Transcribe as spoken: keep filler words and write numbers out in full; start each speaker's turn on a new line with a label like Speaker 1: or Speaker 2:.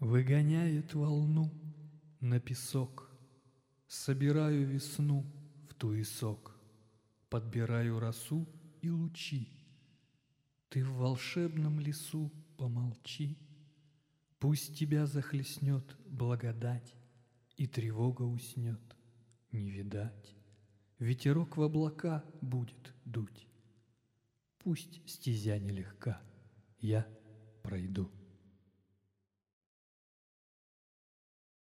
Speaker 1: Выгоняет волну на песок, собираю весну в туесок, подбираю росу и лучи. Ты в волшебном лесу помолчи, пусть тебя захлестнет благодать, и тревога уснет, не видать. Ветерок в облака будет дуть. Пусть стезя нелегка, я пройду.